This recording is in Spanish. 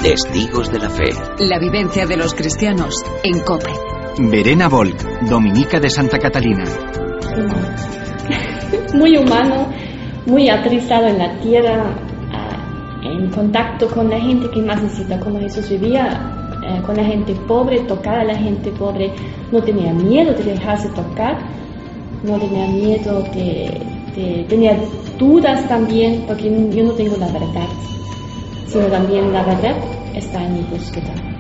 Testigos de la Fe. La vivencia de los cristianos en COPE. Verena Volk, dominica de Santa Catalina. Muy humano, muy aterrizado en la tierra, en contacto con la gente que más necesita, como Jesús vivía con la gente pobre, tocar a la gente pobre, no tenía miedo de dejarse tocar, no tenía miedo tenía dudas también, porque yo no tengo la verdad, sino también la verdad está en mi búsqueda.